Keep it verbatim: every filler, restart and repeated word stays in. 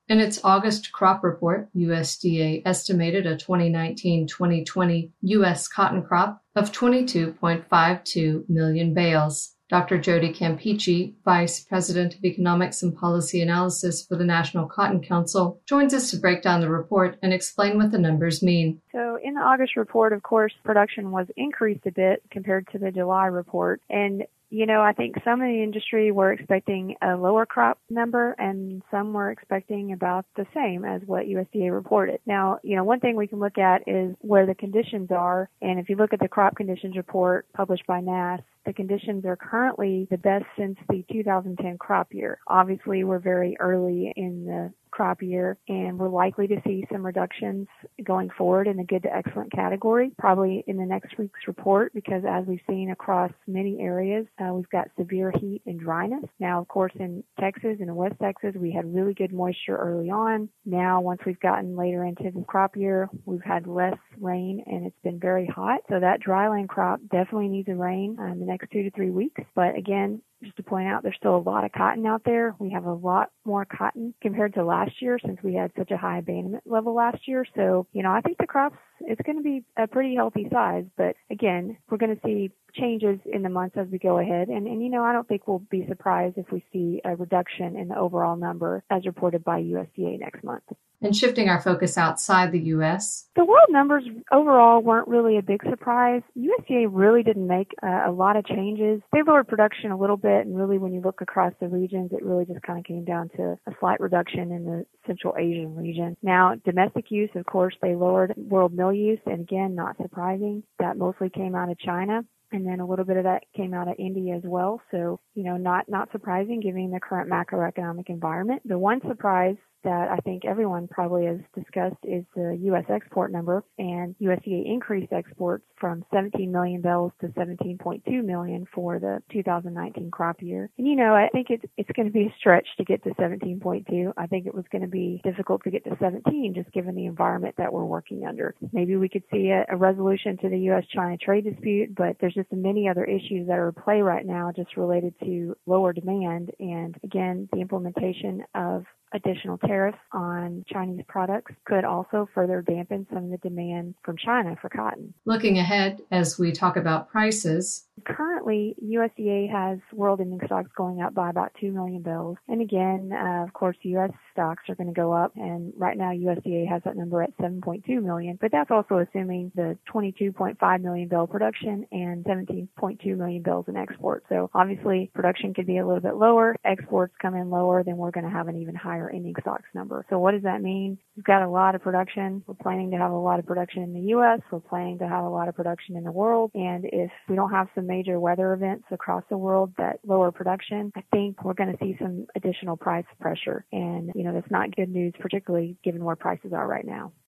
In its August crop report, U S D A estimated a twenty nineteen twenty twenty U S cotton crop of twenty-two point five two million bales. Doctor Jody Campeachy, Vice President of Economics and Policy Analysis for the National Cotton Council, joins us to break down the report and explain what the numbers mean. So in the August report, of course, production was increased a bit compared to the July report. And You know, I think some in the industry were expecting a lower crop number and some were expecting about the same as what U S D A reported. Now, you know, one thing we can look at is where the conditions are. And if you look at the crop conditions report published by N A S, the conditions are currently the best since the two thousand ten crop year. Obviously, we're very early in the crop year, and we're likely to see some reductions going forward in the good to excellent category, probably in the next week's report, because as we've seen across many areas, uh, we've got severe heat and dryness. Now, of course, in Texas and in West Texas, we had really good moisture early on. Now, once we've gotten later into the crop year, we've had less rain, and it's been very hot. So that dryland crop definitely needs a rain uh, in the next two to three weeks. But again, just to point out, there's still a lot of cotton out there. We have a lot more cotton compared to last year since we had such a high abandonment level last year. So, you know, I think the crops, it's going to be a pretty healthy size. But again, we're going to see changes in the months as we go ahead. And, and, you know, I don't think we'll be surprised if we see a reduction in the overall number as reported by U S D A next month. And shifting our focus outside the U S, the world numbers overall weren't really a big surprise. U S D A really didn't make uh, a lot of changes. They lowered production a little bit, and really when you look across the regions, it really just kind of came down to a slight reduction in the Central Asian region. Now, domestic use, of course, they lowered world mill use, and again, not surprising. That mostly came out of China. And then a little bit of that came out of India as well. So, you know, not, not surprising given the current macroeconomic environment. The one surprise that I think everyone probably has discussed is the U S export number, and U S D A increased exports from seventeen million bales to seventeen point two million for the two thousand nineteen crop year. And you know, I think it's it's going to be a stretch to get to seventeen point two. I think it was going to be difficult to get to seventeen just given the environment that we're working under. Maybe we could see a, a resolution to the U S China trade dispute, but there's just many other issues that are at play right now just related to lower demand and, again, the implementation of additional tariffs on Chinese products could also further dampen some of the demand from China for cotton. Looking ahead, as we talk about prices, currently U S D A has world ending stocks going up by about two million bales. And again, uh, of course, U S stocks are going to go up. And right now, U S D A has that number at seven point two million. But that's also assuming the twenty-two point five million bale production and seventeen point two million bales in export. So obviously, production could be a little bit lower. Exports come in lower, then we're going to have an even higher ending stocks number. So what does that mean? We've got a lot of production. We're planning to have a lot of production in the U S. We're planning to have a lot of production in the world. And if we don't have some major weather events across the world that lower production, I think we're going to see some additional price pressure. And, you know, that's not good news, particularly given where prices are right now.